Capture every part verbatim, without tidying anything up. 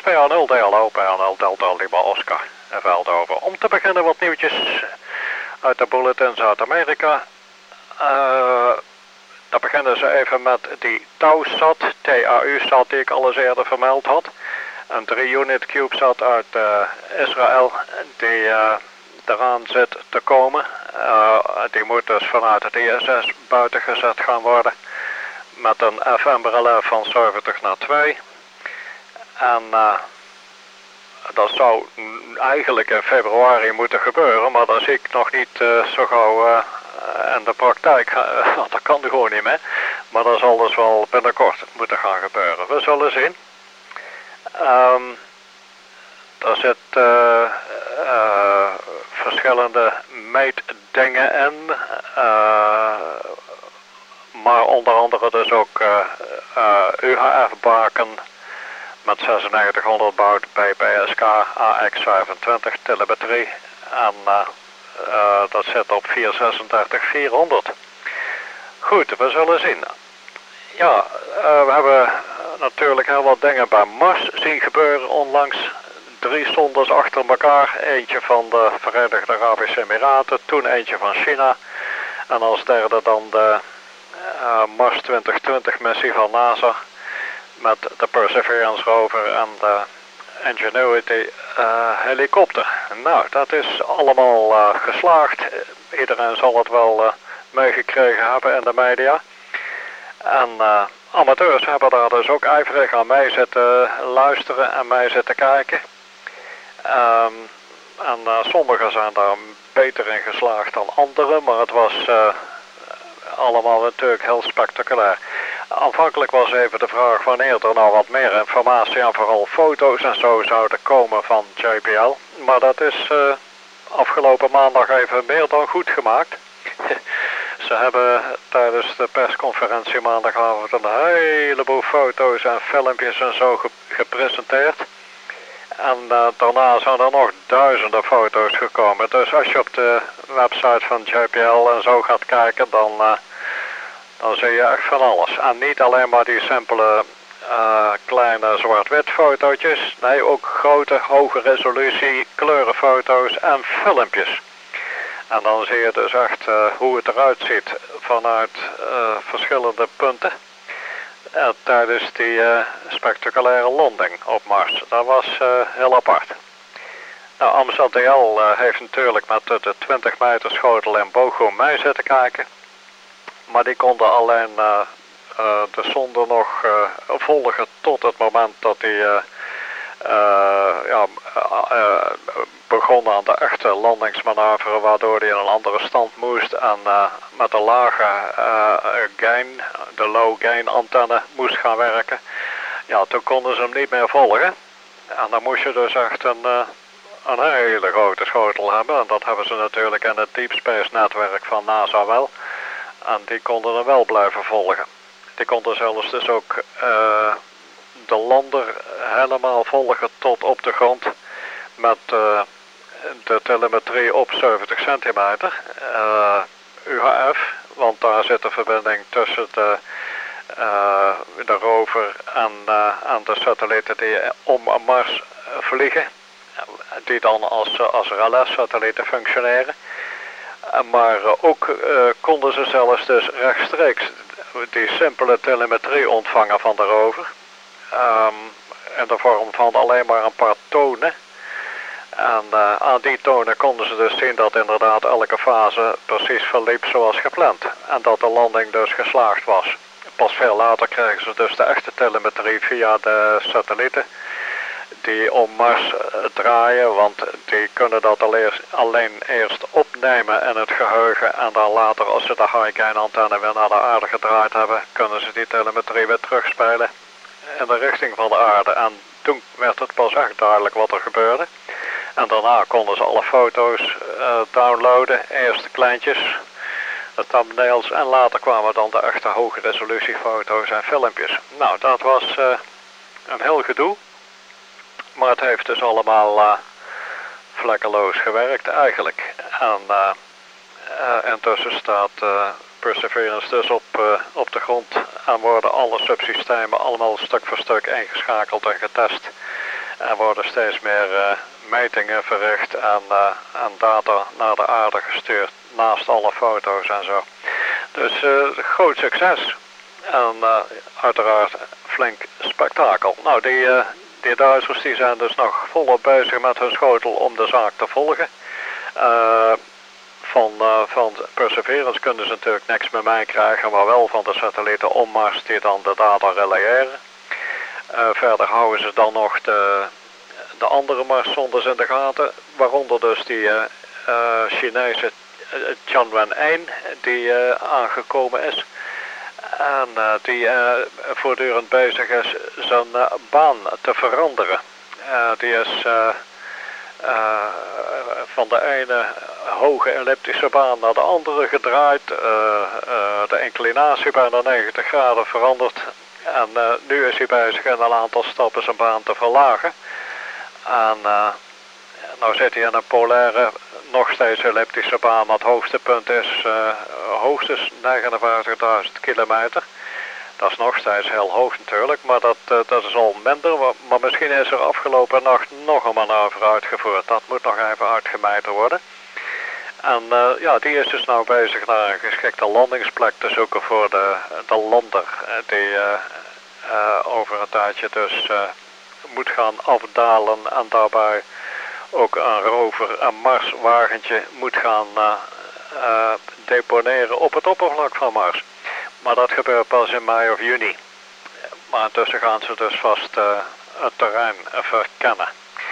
P A nul D L O, P A nul Delta Lima Oscar en Veldhoven. Om te beginnen wat nieuwtjes uit de bulletins uit Amerika. Uh, dan beginnen ze even met die TAU-SAT, T A U-SAT die ik al eens eerder vermeld had. Een drie unit CubeSat uit uh, Israël die uh, eraan zit te komen. Uh, die moet dus vanuit het I S S buiten gezet gaan worden. Met een F M-relais van zeventig naar twee. En uh, dat zou eigenlijk in februari moeten gebeuren, maar dat zie ik nog niet uh, zo gauw uh, in de praktijk. Uh, want dat kan er gewoon niet meer. Maar dat zal dus wel binnenkort moeten gaan gebeuren. We zullen zien. Um, er zit uh, uh, verschillende meetdingen in. Uh, maar onder andere dus ook uh, uh, U H F-baken met zesennegentighonderd baud B P S K A X vijfentwintig telemetrie. En uh, uh, dat zit op vierhonderdzesendertig vierhonderd. Goed, we zullen zien. Ja, uh, we hebben natuurlijk heel wat dingen bij Mars zien gebeuren onlangs. Drie sondes achter elkaar. Eentje van de Verenigde Arabische Emiraten, toen eentje van China. En als derde dan de uh, Mars twintig twintig missie van NASA. Met de Perseverance rover en de Ingenuity uh, helikopter. Nou, dat is allemaal uh, geslaagd. Iedereen zal het wel uh, meegekregen hebben in de media. En uh, amateurs hebben daar dus ook ijverig aan mee zitten luisteren en mee zitten kijken. Um, en uh, sommigen zijn daar beter in geslaagd dan anderen, maar het was uh, allemaal natuurlijk heel spectaculair. Aanvankelijk was even de vraag wanneer er nou wat meer informatie en vooral foto's en zo zouden komen van J P L. Maar dat is uh, afgelopen maandag even meer dan goed gemaakt. Ze hebben tijdens de persconferentie maandagavond een heleboel foto's en filmpjes en zo ge gepresenteerd. En uh, daarna zijn er nog duizenden foto's gekomen. Dus als je op de website van J P L en zo gaat kijken, dan, uh, dan zie je echt van alles. En niet alleen maar die simpele uh, kleine zwart-wit fotootjes. Nee, ook grote, hoge resolutie kleurenfoto's en filmpjes. En dan zie je dus echt uh, hoe het eruit ziet vanuit uh, verschillende punten. Uh, tijdens die uh, spectaculaire landing op Mars. Dat was uh, heel apart. Nou, Amsterdam D L uh, heeft natuurlijk met de twintig meter schotel in Bochum mee zitten kijken. Maar die konden alleen uh, uh, de zonde nog uh, volgen tot het moment dat die uh, uh, ja, uh, uh, begon aan de echte landingsmanoeuvre, waardoor hij in een andere stand moest en uh, met een lage uh, gain, de low gain antenne moest gaan werken. Ja, toen konden ze hem niet meer volgen. En dan moest je dus echt een, uh, een hele grote schotel hebben. En dat hebben ze natuurlijk in het Deep Space netwerk van NASA wel. En die konden hem wel blijven volgen. Die konden zelfs dus ook uh, de lander helemaal volgen tot op de grond met uh, de telemetrie op zeventig centimeter, uh, U H F, want daar zit een verbinding tussen de, uh, de rover en, uh, en de satellieten die om Mars vliegen, die dan als, als relais-satellieten functioneren. Maar uh, ook uh, konden ze zelfs dus rechtstreeks die simpele telemetrie ontvangen van de rover, um, in de vorm van alleen maar een paar tonen. En uh, aan die tonen konden ze dus zien dat inderdaad elke fase precies verliep zoals gepland. En dat de landing dus geslaagd was. Pas veel later kregen ze dus de echte telemetrie via de satellieten die om Mars uh, draaien. Want die kunnen dat alleers, alleen eerst opnemen in het geheugen. En dan later, als ze de high-gain antenne weer naar de aarde gedraaid hebben, kunnen ze die telemetrie weer terugspelen in de richting van de aarde. En toen werd het pas echt duidelijk wat er gebeurde. En daarna konden ze alle foto's uh, downloaden. Eerst de kleintjes, de thumbnails en later kwamen dan de echte hoge resolutiefoto's en filmpjes. Nou, dat was uh, een heel gedoe. Maar het heeft dus allemaal uh, vlekkeloos gewerkt eigenlijk. En uh, uh, intussen staat uh, Perseverance dus op, uh, op de grond en worden alle subsystemen allemaal stuk voor stuk ingeschakeld en getest. En worden steeds meer uh, metingen verricht en, uh, en data naar de aarde gestuurd. Naast alle foto's en zo. Dus uh, groot succes. En uh, uiteraard flink spektakel. Nou, die, uh, die Duitsers die zijn dus nog volop bezig met hun schotel om de zaak te volgen. Uh, van, uh, van Perseverance kunnen ze natuurlijk niks meer meekrijgen, maar wel van de satellieten om Mars die dan de data relayeren. Uh, verder houden ze dan nog de, de andere Marszondes in de gaten, waaronder dus die uh, uh, Chinese Tianwen één die uh, aangekomen is. En uh, die uh, voortdurend bezig is zijn uh, baan te veranderen. Uh, die is uh, uh, van de ene hoge elliptische baan naar de andere gedraaid. Uh, uh, de inclinatie bijna negentig graden veranderd. En uh, nu is hij bezig in een aantal stappen zijn baan te verlagen. En uh, nou zit hij in een polaire, nog steeds elliptische baan. Het hoogste punt is uh, hoogstens negenenvijftigduizend kilometer. Dat is nog steeds heel hoog natuurlijk, maar dat, uh, dat is al minder. Maar, maar misschien is er afgelopen nacht nog een manoeuvre uitgevoerd. Dat moet nog even uitgemeten worden. En uh, ja, die is dus nou bezig naar een geschikte landingsplek te zoeken voor de, de lander. Die uh, uh, over een tijdje dus uh, moet gaan afdalen en daarbij ook een rover, een Marswagentje moet gaan uh, uh, deponeren op het oppervlak van Mars. Maar dat gebeurt pas in mei of juni. Maar intussen gaan ze dus vast uh, het terrein verkennen.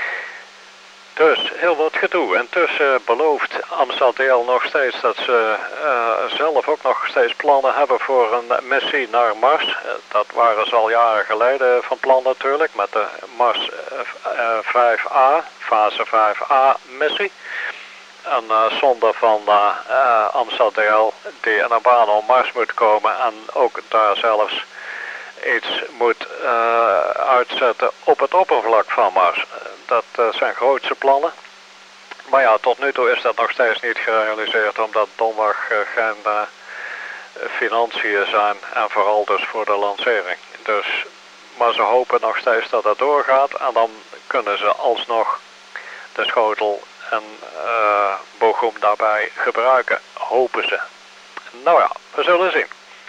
Dus heel wat gedoe. Intussen belooft Amsterdam nog steeds dat ze uh, zelf ook nog steeds plannen hebben voor een missie naar Mars. Dat waren ze al jaren geleden van plan natuurlijk, met de Mars uh, vijf A, fase vijf A missie. Een uh, zonde van uh, uh, Amsterdam die in een baan om Mars moet komen en ook daar zelfs iets moet uh, uitzetten op het oppervlak van Mars. Dat uh, zijn grootse plannen. Maar ja, tot nu toe is dat nog steeds niet gerealiseerd, omdat donderdag uh, geen uh, financiën zijn en vooral dus voor de lancering. Dus, maar ze hopen nog steeds dat het doorgaat en dan kunnen ze alsnog de schotel en uh, Bochum daarbij gebruiken, hopen ze. Nou ja, we zullen zien.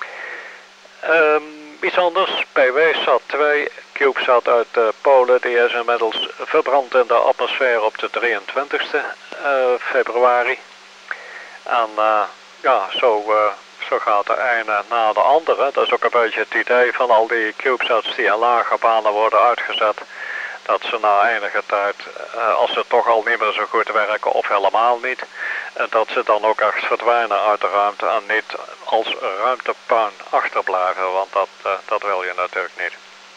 Um, Iets anders, P W-sat twee, CubeSat uit uh, Polen, die is inmiddels verbrand in de atmosfeer op de drieëntwintigste uh, februari. En uh, ja, zo, uh, zo gaat de ene na de andere. Dat is ook een beetje het idee van al die CubeSats die in lage banen worden uitgezet. Dat ze na enige tijd, uh, als ze toch al niet meer zo goed werken of helemaal niet, uh, dat ze dan ook echt verdwijnen uit de ruimte en niet als ruimtepuin achterblijven, want dat, uh, dat wil je natuurlijk niet.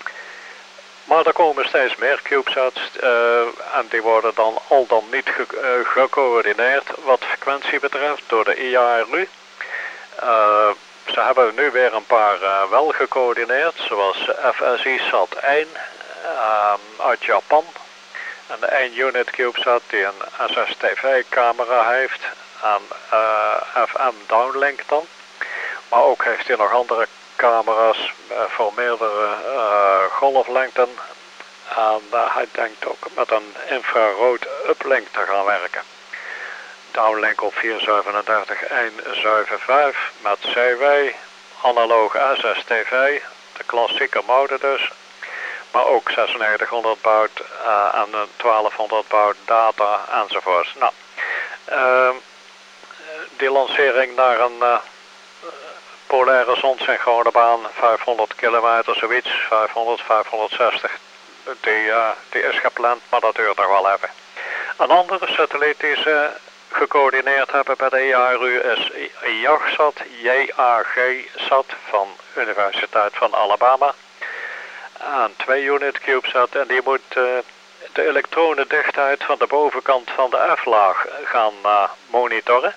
Maar er komen steeds meer CubeSats uh, en die worden dan al dan niet ge uh, gecoördineerd wat frequentie betreft door de I A R U. Uh, ze hebben nu weer een paar uh, wel gecoördineerd, zoals F S I-sat één. Um, uit Japan. En één unit CubeSat die een S S T V-camera heeft en uh, F M downlink dan. Maar ook heeft hij nog andere camera's uh, voor meerdere uh, golflengten. En uh, hij denkt ook met een infrarood uplink te gaan werken. Downlink op vier zeven drie een zeven vijf met C W, analoog S S T V, de klassieke mode dus. Maar ook zesennegentighonderd baud uh, en twaalfhonderd baud data enzovoort. Nou, uh, die lancering naar een uh, polaire zonsynchrone baan, vijfhonderd kilometer zoiets, vijfhonderd, vijfhonderdzestig, die, uh, die is gepland, maar dat duurt nog wel even. Een andere satelliet die ze gecoördineerd hebben bij de I A R U is JAGSat, J A G-sat van Universiteit van Alabama. Een twee unit CubeSat en die moet uh, de elektronendichtheid van de bovenkant van de F-laag gaan uh, monitoren.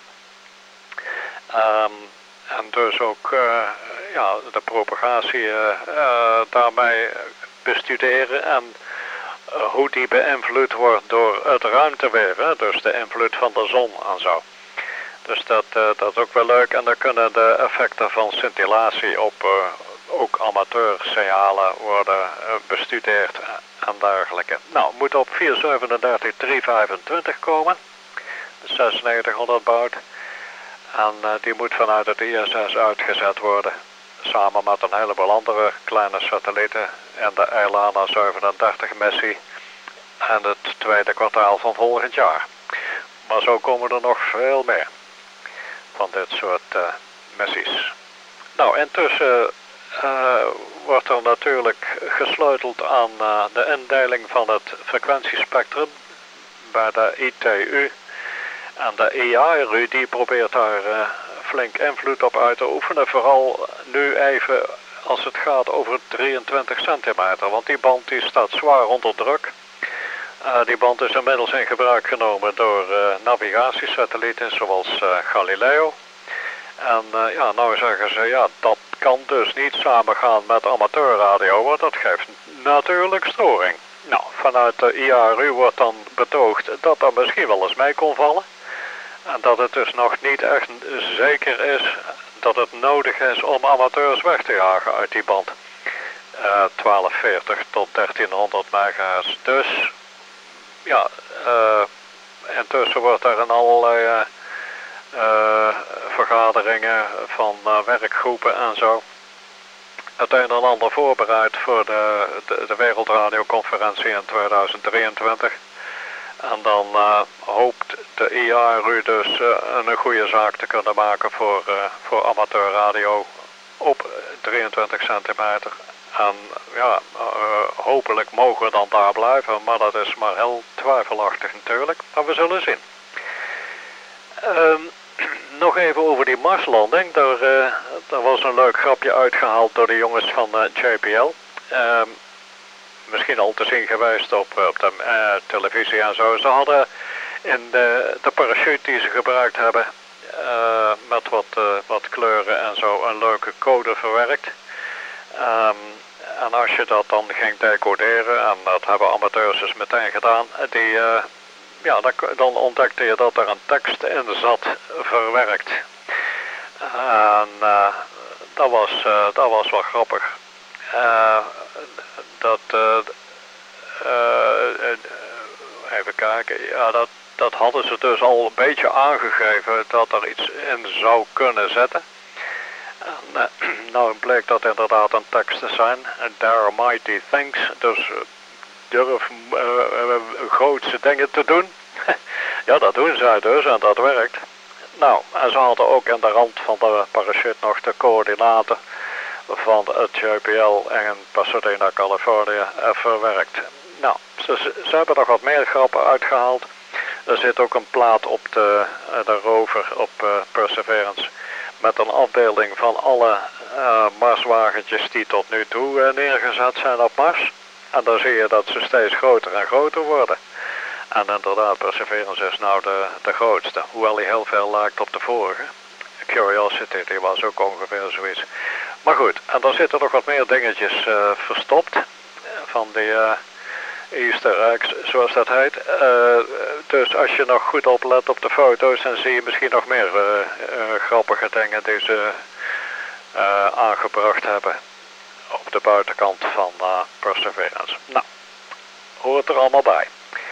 Um, en dus ook uh, ja, de propagatie uh, uh, daarmee bestuderen en uh, hoe die beïnvloed wordt door het ruimteweer, hè? Dus de invloed van de zon en zo. Dus dat, uh, dat is ook wel leuk en dan kunnen de effecten van scintillatie op uh, ook amateursignalen worden uh, bestudeerd en dergelijke. Nou, moet op vier zevenendertig drie vijfentwintig komen. zesennegentighonderd baud. En uh, die moet vanuit het I S S uitgezet worden. Samen met een heleboel andere kleine satellieten in de ELANA zevenendertig missie. En het tweede kwartaal van volgend jaar. Maar zo komen er nog veel meer van dit soort uh, missies. Nou, intussen uh, wordt er natuurlijk gesleuteld aan uh, de indeling van het frequentiespectrum bij de I T U. En de I A R U die probeert daar uh, flink invloed op uit te oefenen. Vooral nu even als het gaat over drieëntwintig centimeter. Want die band die staat zwaar onder druk. Uh, die band is inmiddels in gebruik genomen door uh, navigatiesatellieten zoals uh, Galileo. En uh, ja, nou zeggen ze, ja, dat kan dus niet samengaan met amateurradio, want dat geeft natuurlijk storing. Nou, vanuit de I A R U wordt dan betoogd dat dat misschien wel eens mee kon vallen. En dat het dus nog niet echt zeker is dat het nodig is om amateurs weg te jagen uit die band. Uh, twaalfhonderdveertig tot dertienhonderd megahertz. Dus ja, uh, intussen wordt er in allerlei uh, uh, vergaderingen van uh, werkgroepen en zo het een en ander voorbereid voor de, de, de Wereldradioconferentie in tweeduizend drieëntwintig. En dan uh, hoopt de I A R U dus uh, een goede zaak te kunnen maken voor, uh, voor amateurradio op drieëntwintig centimeter. En ja, uh, hopelijk mogen we dan daar blijven, maar dat is maar heel twijfelachtig natuurlijk. Maar we zullen zien. Um, nog even over die Marslanding. Daar, uh, daar was een leuk grapje uitgehaald door de jongens van uh, J P L. Um, misschien al te zien geweest op, op de uh, televisie en zo. Ze hadden in de, de parachute die ze gebruikt hebben, uh, met wat, uh, wat kleuren en zo, een leuke code verwerkt. Um, en als je dat dan ging decoderen, en dat hebben amateurs dus meteen gedaan, die, uh, ja, dan, dan ontdekte je dat er een tekst in zat verwerkt. En uh, dat, was, uh, dat was wel grappig. Uh, dat, uh, uh, even kijken, ja, dat, dat hadden ze dus al een beetje aangegeven dat er iets in zou kunnen zitten. En uh, nou bleek dat inderdaad een tekst te zijn. There are mighty things. Dus uh, durf uh, uh, grootse dingen te doen. Ja, dat doen zij dus en dat werkt. Nou, en ze hadden ook in de rand van de parachute nog de coördinaten van het J P L in Pasadena, Californië uh, verwerkt. Nou, ze, ze hebben nog wat meer grappen uitgehaald. Er zit ook een plaat op de, de rover op uh, Perseverance met een afbeelding van alle uh, Marswagentjes die tot nu toe uh, neergezet zijn op Mars. En dan zie je dat ze steeds groter en groter worden. En inderdaad, Perseverance is nou de, de grootste, hoewel hij heel veel lijkt op de vorige. Curiosity, die was ook ongeveer zoiets. Maar goed, en dan zitten nog wat meer dingetjes uh, verstopt van die uh, Easter eggs, zoals dat heet. Uh, dus als je nog goed oplet op de foto's, dan zie je misschien nog meer uh, uh, grappige dingen die ze uh, aangebracht hebben op de buitenkant van uh, Perseverance. Nou, hoort er allemaal bij.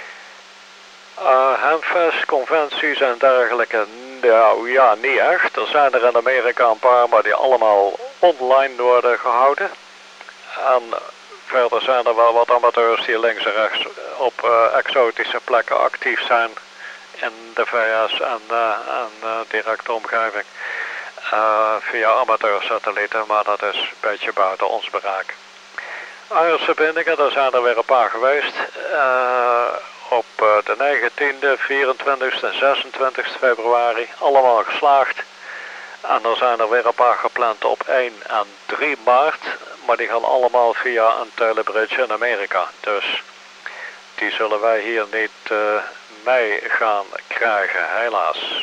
Uh, Hamfest, conventies en dergelijke, nou ja, niet echt. Er zijn er in Amerika een paar, maar die allemaal online worden gehouden. En verder zijn er wel wat amateurs die links en rechts op uh, exotische plekken actief zijn in de V S en, uh, en uh, directe omgeving. Uh, via amateursatellieten, maar dat is een beetje buiten ons bereik. Aardverbindingen, daar zijn er weer een paar geweest. Uh, op uh, de negentiende, vierentwintigste en zesentwintigste februari, allemaal geslaagd. En er zijn er weer een paar gepland op één en drie maart, maar die gaan allemaal via een telebridge in Amerika. Dus die zullen wij hier niet uh, mee gaan krijgen, helaas.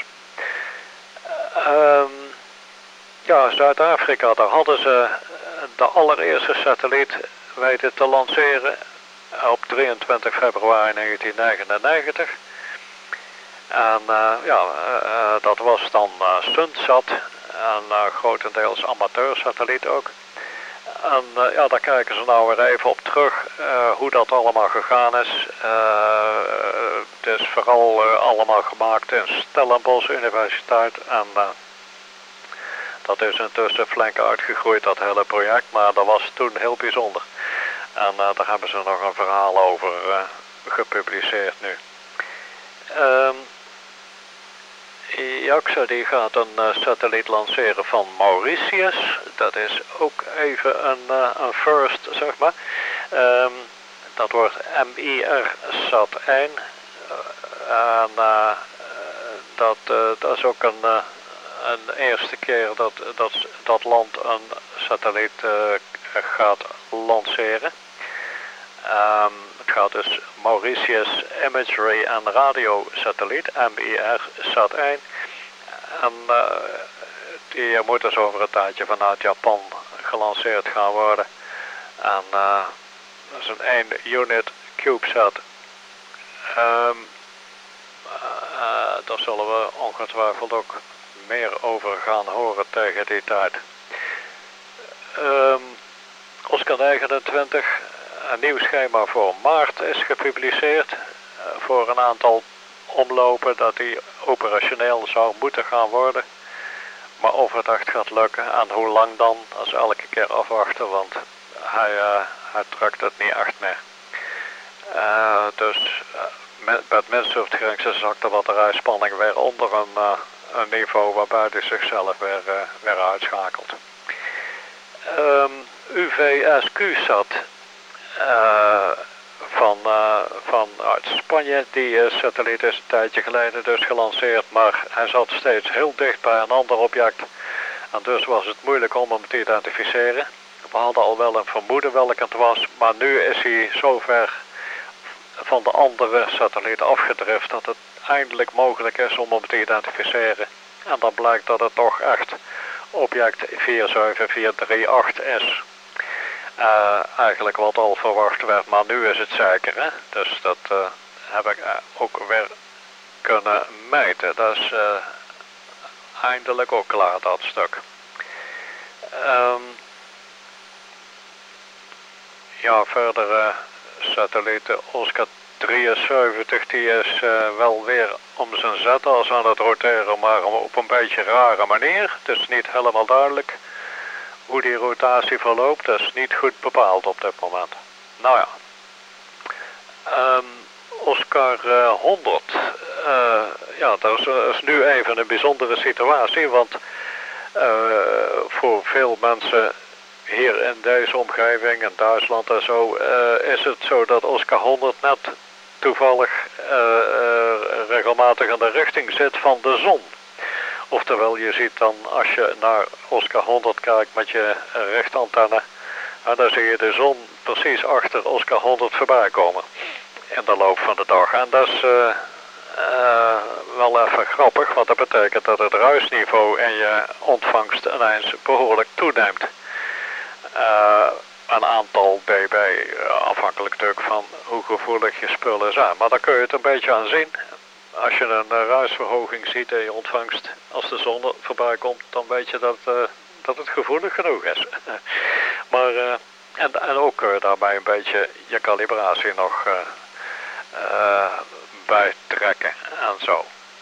Um, ja, Zuid-Afrika, daar hadden ze de allereerste satelliet weten te lanceren op drieëntwintig februari negentien negenennegentig. En uh, ja, uh, dat was dan uh, SUNSAT, en uh, grotendeels amateursatelliet ook. en uh, ja, daar kijken ze nou weer even op terug, uh, hoe dat allemaal gegaan is. Uh, het is vooral uh, allemaal gemaakt in Stellenbosch Universiteit en uh, dat is intussen flink uitgegroeid, dat hele project, maar dat was toen heel bijzonder. En uh, daar hebben ze nog een verhaal over uh, gepubliceerd nu. Um, JAXA die gaat een uh, satelliet lanceren van Mauritius. Dat is ook even een, uh, een first, zeg maar. Um, dat wordt M I R SAT één. Uh, en uh, dat, uh, dat is ook een, uh, een eerste keer dat, dat dat land een satelliet uh, gaat lanceren. Um, het gaat dus Mauritius Imagery and Radio Satelliet, M I R SAT één. En uh, die moet dus over een tijdje vanuit Japan gelanceerd gaan worden. En uh, dat is een één unit CubeSat. Um, uh, daar zullen we ongetwijfeld ook meer over gaan horen tegen die tijd. Um, Oscar negenentwintig, een nieuw schema voor maart is gepubliceerd. Uh, voor een aantal omlopen dat die operationeel zou moeten gaan worden. Maar of het echt gaat lukken en hoe lang dan, dat is elke keer afwachten, want hij, uh, hij trekt het niet echt meer. Uh, dus uh, met, met minstensgeringste zakt de batterijspanning weer onder een, uh, een niveau waarbij hij zichzelf weer, uh, weer uitschakelt. Um, U V S Q-sat uh, van, uh, vanuit Spanje, die uh, satelliet is een tijdje geleden dus gelanceerd, maar hij zat steeds heel dicht bij een ander object en dus was het moeilijk om hem te identificeren. We hadden al wel een vermoeden welk het was, maar nu is hij zo ver van de andere satelliet afgedrift dat het eindelijk mogelijk is om hem te identificeren. En dan blijkt dat het toch echt object vier zeven vier drie acht is. Uh, eigenlijk wat al verwacht werd, maar nu is het zeker. Hè? Dus dat uh, heb ik uh, ook weer kunnen meten. Dat is uh, eindelijk ook klaar, dat stuk. Um, ja, verder uh, satellieten Oscar drieënzeventig, die is uh, wel weer om zijn zetas aan het roteren, maar op een beetje rare manier. Het is niet helemaal duidelijk hoe die rotatie verloopt. Dat is niet goed bepaald op dit moment. Nou ja. Um, Oscar uh, honderd. Uh, ja, dat is, uh, is nu even een bijzondere situatie, want uh, voor veel mensen hier in deze omgeving, in Duitsland en zo, uh, is het zo dat Oscar honderd net toevallig uh, uh, regelmatig in de richting zit van de zon. Oftewel, je ziet dan als je naar Oscar honderd kijkt met je rechtantenne, en dan zie je de zon precies achter Oscar honderd voorbij komen in de loop van de dag. En dat is uh, uh, wel even grappig, want dat betekent dat het ruisniveau in je ontvangst ineens behoorlijk toeneemt. Uh, een aantal dB, afhankelijk natuurlijk van hoe gevoelig je spullen zijn. Maar daar kun je het een beetje aan zien. Als je een uh, ruisverhoging ziet in je ontvangst, als de zon er voorbij komt, dan weet je dat, uh, dat het gevoelig genoeg is. maar, uh, en, en ook kun je daarbij een beetje je kalibratie nog uh, uh, bij trekken en zo.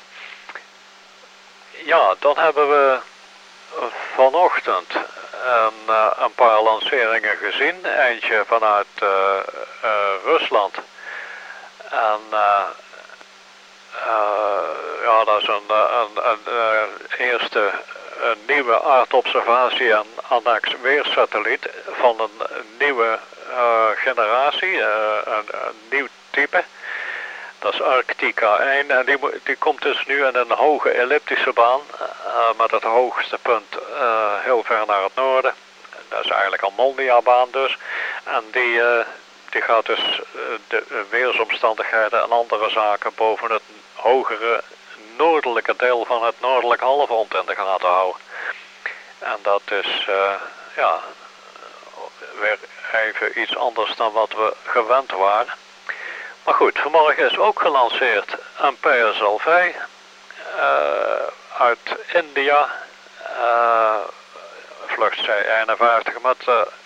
Ja, dan hebben we vanochtend een, uh, een paar lanceringen gezien. Eentje vanuit uh, uh, Rusland. En uh, uh, ja, dat is een, een, een, een eerste een nieuwe aardobservatie en annex weersatelliet van een nieuwe uh, generatie, uh, een, een nieuw type. Dat is Arctica één en die, die komt dus nu in een hoge elliptische baan uh, met het hoogste punt uh, heel ver naar het noorden. Dat is eigenlijk een Mondia-baan dus. En die, uh, die gaat dus uh, de weersomstandigheden en andere zaken boven het hogere noordelijke deel van het noordelijk halfrond in de gaten houden. En dat is uh, ja, weer even iets anders dan wat we gewend waren. Maar goed, vanmorgen is ook gelanceerd een P S L V uh, uit India, uh, vlucht C eenenvijftig met uh,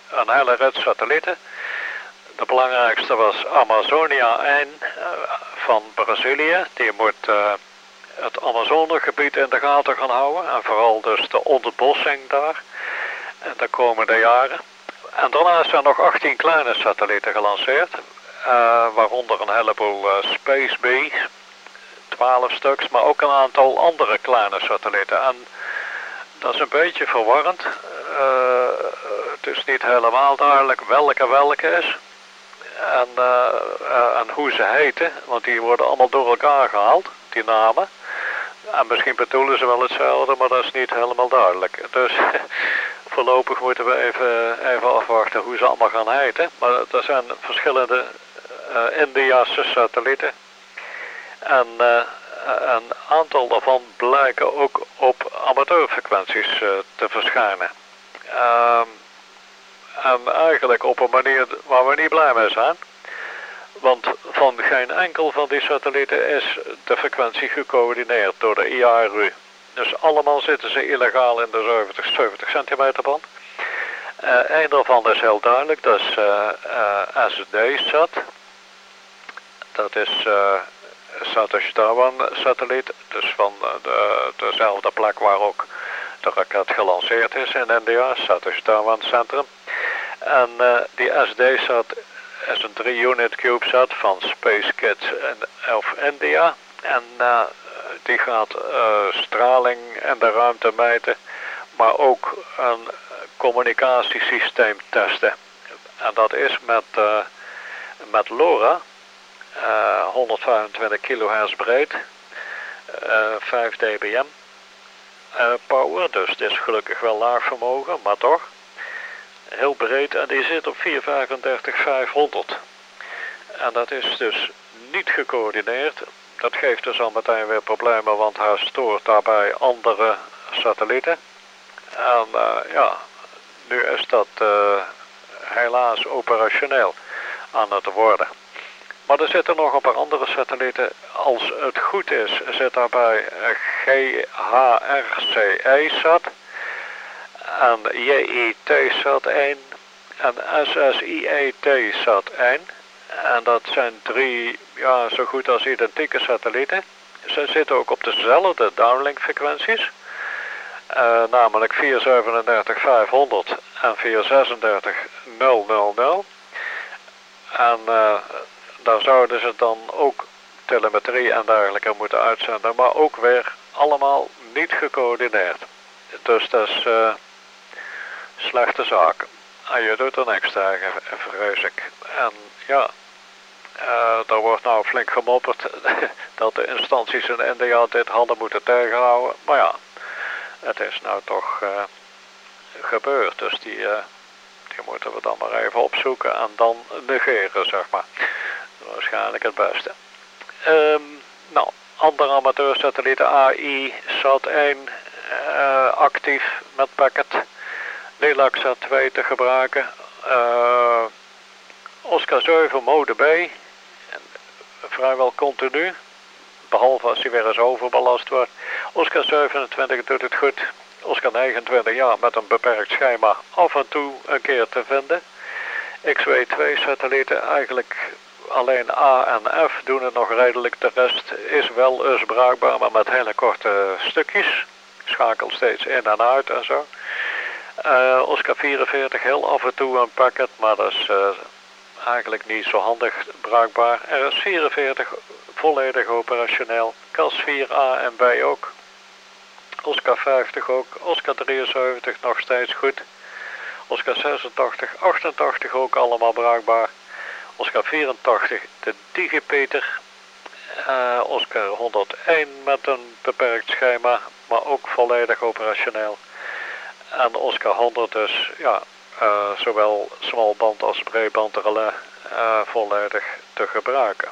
een hele rit satellieten. De belangrijkste was Amazonia één uh, van Brazilië. Die moet uh, het Amazonegebied in de gaten gaan houden. En vooral dus de ontbossing daar in de komende jaren. En daarna zijn er nog achttien kleine satellieten gelanceerd. Uh, waaronder een heleboel uh, Space Bee, twaalf stuks, maar ook een aantal andere kleine satellieten. En dat is een beetje verwarrend. Uh, het is niet helemaal duidelijk welke welke is. En, uh, uh, en hoe ze heten, want die worden allemaal door elkaar gehaald, die namen. En misschien bedoelen ze wel hetzelfde, maar dat is niet helemaal duidelijk. Dus voorlopig moeten we even, even afwachten hoe ze allemaal gaan heten. Maar er zijn verschillende uh, Indiase satellieten. En uh, een aantal daarvan blijken ook op amateurfrequenties uh, te verschijnen. Uh, en eigenlijk op een manier waar we niet blij mee zijn. Want van geen enkel van die satellieten is de frequentie gecoördineerd door de I A R U. Dus allemaal zitten ze illegaal in de zeventig, zeventig centimeter band. Uh, Eén daarvan is heel duidelijk, dat is uh, uh, S D-sat. Dat is uh, Satoshi Tawan satelliet, dus van uh, de, dezelfde plek waar ook de raket gelanceerd is in India, Satoshi Tawan Centrum. En uh, die S D-sat is een drie unit CubeSat van Space Kids in, of India. En uh, die gaat uh, straling in de ruimte meten, maar ook een communicatiesysteem testen. En dat is met, uh, met LoRa, uh, honderdvijfentwintig kilohertz breed, uh, vijf dBm uh, power, dus het is gelukkig wel laag vermogen, maar toch. Heel breed en die zit op vierhonderdvijfendertig vijfhonderd. En dat is dus niet gecoördineerd. Dat geeft dus al meteen weer problemen, want hij stoort daarbij andere satellieten. En uh, ja, nu is dat uh, helaas operationeel aan het worden. Maar er zitten nog een paar andere satellieten. Als het goed is, zit daarbij G H R C E-sat. En J I T-sat één en S S I E T-sat één. En dat zijn drie ja, zo goed als identieke satellieten. Ze zitten ook op dezelfde downlink frequenties. Uh, namelijk vierhonderdzevenendertig vijfhonderd en vierhonderdzesendertig nul En uh, daar zouden ze dan ook telemetrie en dergelijke moeten uitzenden. Maar ook weer allemaal niet gecoördineerd. Dus dat is uh, slechte zaak. En je doet er niks tegen, vrees ik. En ja, uh, er wordt nou flink gemopperd dat de instanties in India dit hadden moeten tegenhouden. Maar ja, het is nou toch uh, gebeurd. Dus die, uh, die moeten we dan maar even opzoeken en dan negeren, zeg maar. Waarschijnlijk het beste. Um, nou, andere amateursatellieten A I Sat één uh, actief met packet. Lilacsat twee te gebruiken. Uh, Oscar zeven mode B. Vrijwel continu. Behalve als hij weer eens overbelast wordt. Oscar zevenentwintig doet het goed. Oscar negenentwintig ja, met een beperkt schema af en toe een keer te vinden. X W twee satellieten eigenlijk alleen A en F doen het nog redelijk. De rest is wel eens bruikbaar, maar met hele korte stukjes. Schakel steeds in en uit en zo. Uh, Oscar vierenveertig heel af en toe een packet, maar dat is uh, eigenlijk niet zo handig bruikbaar. R S vierenveertig volledig operationeel. C A S vier A en B ook. Oscar vijftig ook. Oscar drieënzeventig nog steeds goed. Oscar zesentachtig, achtentachtig ook allemaal bruikbaar. Oscar vierentachtig de Digipeter. Uh, Oscar honderdéén met een beperkt schema, maar ook volledig operationeel. En Oscar honderd dus, ja, uh, zowel smalband als breedband relais uh, volledig te gebruiken.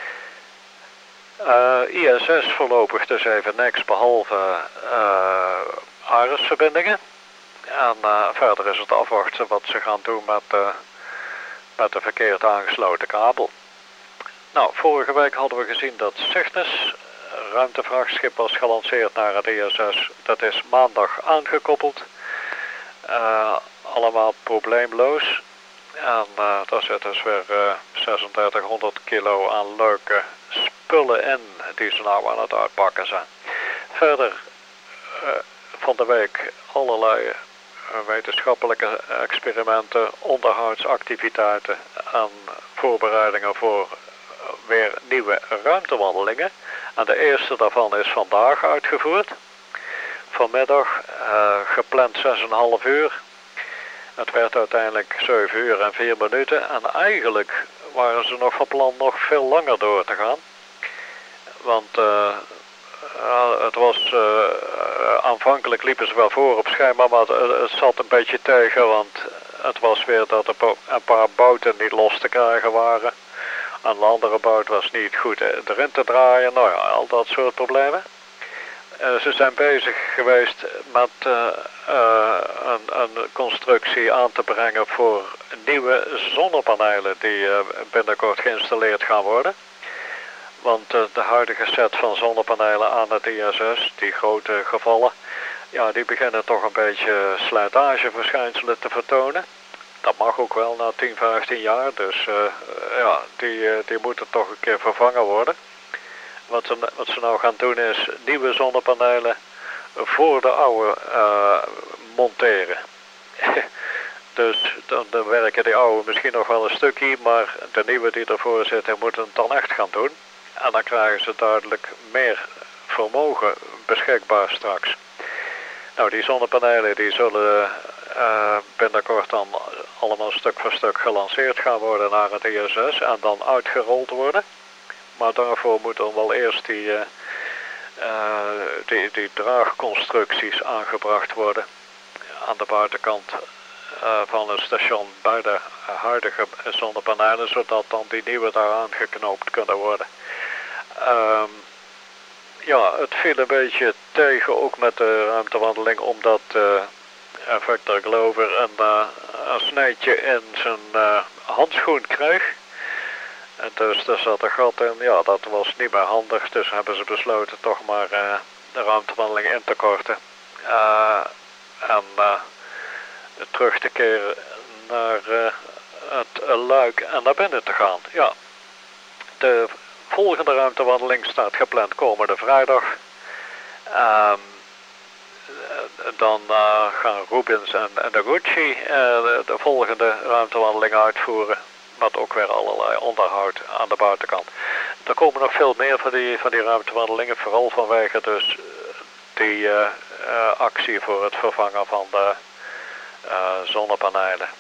Uh, I S S voorlopig dus even niks behalve uh, Ares-verbindingen. En uh, verder is het afwachten wat ze gaan doen met, uh, met de verkeerd aangesloten kabel. Nou, vorige week hadden we gezien dat Cygnus, ruimtevrachtschip, was gelanceerd naar het I S S. Dat is maandag aangekoppeld. Uh, allemaal probleemloos. En uh, daar zit dus weer uh, zesentachthonderd kilo aan leuke spullen in die ze nou aan het uitpakken zijn. Verder uh, van de week allerlei uh, wetenschappelijke experimenten, onderhoudsactiviteiten en voorbereidingen voor uh, weer nieuwe ruimtewandelingen. En de eerste daarvan is vandaag uitgevoerd. Vanmiddag uh, gepland zes komma vijf uur. Het werd uiteindelijk zeven uur en vier minuten. En eigenlijk waren ze nog van plan nog veel langer door te gaan. Want uh, uh, het was, uh, aanvankelijk liepen ze wel voor op schema, maar het, het zat een beetje tegen. Want het was weer dat er een paar bouten niet los te krijgen waren. En de andere bout was niet goed erin te draaien. Nou ja, al dat soort problemen. Uh, ze zijn bezig geweest met uh, uh, een, een constructie aan te brengen voor nieuwe zonnepanelen die uh, binnenkort geïnstalleerd gaan worden. Want uh, de huidige set van zonnepanelen aan het I S S, die grote gevallen, ja, die beginnen toch een beetje slijtageverschijnselen te vertonen. Dat mag ook wel na tien, vijftien jaar, dus uh, ja, die, uh, die moeten toch een keer vervangen worden. Wat ze, wat ze nou gaan doen is nieuwe zonnepanelen voor de oude uh, monteren. Dus dan, dan werken die oude misschien nog wel een stukje, maar de nieuwe die ervoor zitten moeten het dan echt gaan doen. En dan krijgen ze duidelijk meer vermogen beschikbaar straks. Nou, die zonnepanelen die zullen uh, binnenkort dan allemaal stuk voor stuk gelanceerd gaan worden naar het I S S en dan uitgerold worden. Maar daarvoor moeten dan wel eerst die, uh, uh, die, die draagconstructies aangebracht worden aan de buitenkant uh, van het station bij de huidige zonnepanelen, zodat dan die nieuwe daaraan geknoopt kunnen worden. Um, ja, het viel een beetje tegen ook met de ruimtewandeling, omdat uh, Victor Glover een, uh, een snijtje in zijn uh, handschoen kreeg. En dus er zat een gat in, ja, dat was niet meer handig, dus hebben ze besloten toch maar uh, de ruimtewandeling in te korten. Uh, en uh, terug te keren naar uh, het luik en naar binnen te gaan. Ja, de volgende ruimtewandeling staat gepland komende vrijdag. Um, dan uh, gaan Rubens en, en de Gucci uh, de, de volgende ruimtewandeling uitvoeren. Met ook weer allerlei onderhoud aan de buitenkant. Er komen nog veel meer van die, van die ruimtewandelingen. Vooral vanwege dus die uh, uh, actie voor het vervangen van de uh, zonnepanelen.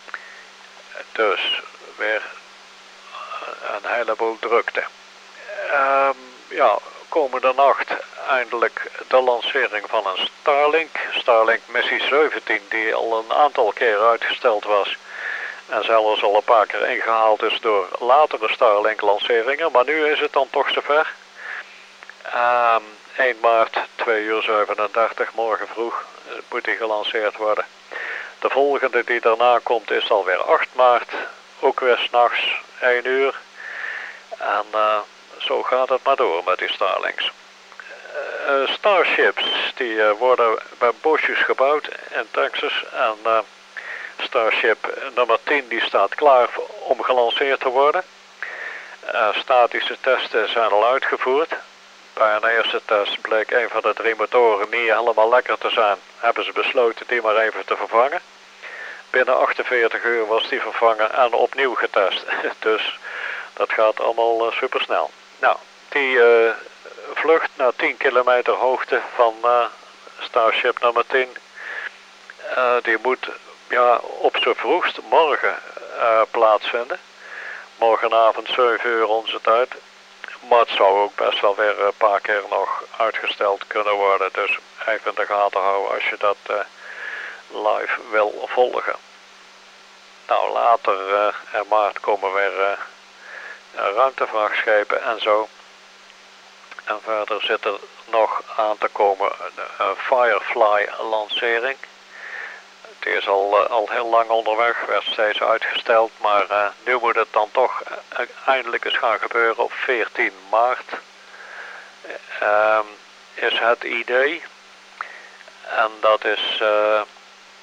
Dus weer een heleboel drukte. Um, ja, komende nacht eindelijk de lancering van een Starlink. Starlink missie zeventien die al een aantal keer uitgesteld was. En zelfs al een paar keer ingehaald is door latere Starlink-lanceringen. Maar nu is het dan toch zover. Um, één maart, twee uur zevenendertig, morgen vroeg, moet die gelanceerd worden. De volgende die daarna komt is alweer acht maart. Ook weer 's nachts, één uur. En uh, zo gaat het maar door met die Starlinks. Uh, Starships, die uh, worden bij bosjes gebouwd in Texas. En... Uh, Starship nummer tien die staat klaar om gelanceerd te worden. Uh, statische testen zijn al uitgevoerd. Bij een eerste test bleek een van de drie motoren niet helemaal lekker te zijn. Hebben ze besloten die maar even te vervangen. Binnen achtenveertig uur was die vervangen en opnieuw getest. Dus dat gaat allemaal uh, supersnel. Nou, die uh, vlucht naar tien kilometer hoogte van uh, Starship nummer tien. Uh, die moet... Ja, op z'n vroegst morgen uh, plaatsvinden. Morgenavond zeven uur onze tijd. Maar het zou ook best wel weer een paar keer nog uitgesteld kunnen worden. Dus even in de gaten houden als je dat uh, live wil volgen. Nou, later uh, in maart komen weer uh, ruimtevrachtschepen en zo. En verder zit er nog aan te komen een Firefly lancering. Die is al, uh, al heel lang onderweg, werd steeds uitgesteld, maar uh, nu moet het dan toch uh, eindelijk eens gaan gebeuren op veertien maart. Uh, is het idee. En dat is uh,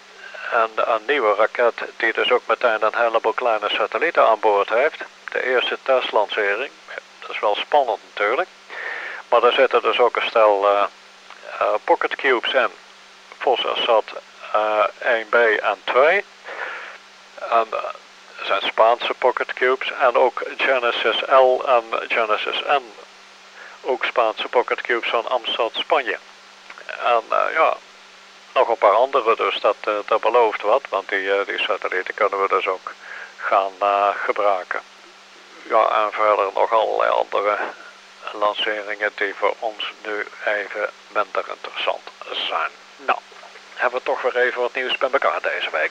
En een nieuwe raket die dus ook meteen een heleboel kleine satellieten aan boord heeft. De eerste testlancering. Dat is wel spannend natuurlijk. Maar er zitten dus ook een stel uh, uh, pocket cubes in. Vosasat uh, één B en twee. En uh, er zijn Spaanse pocket cubes. En ook Genesis L en Genesis N. Ook Spaanse pocket cubes van Amsterdam, Spanje. En uh, ja, nog een paar andere, dus dat, uh, dat belooft wat. Want die, uh, die satellieten kunnen we dus ook gaan uh, gebruiken. Ja, en verder nog allerlei andere lanceringen die voor ons nu even minder interessant zijn. Nou, hebben we toch weer even wat nieuws bij elkaar deze week.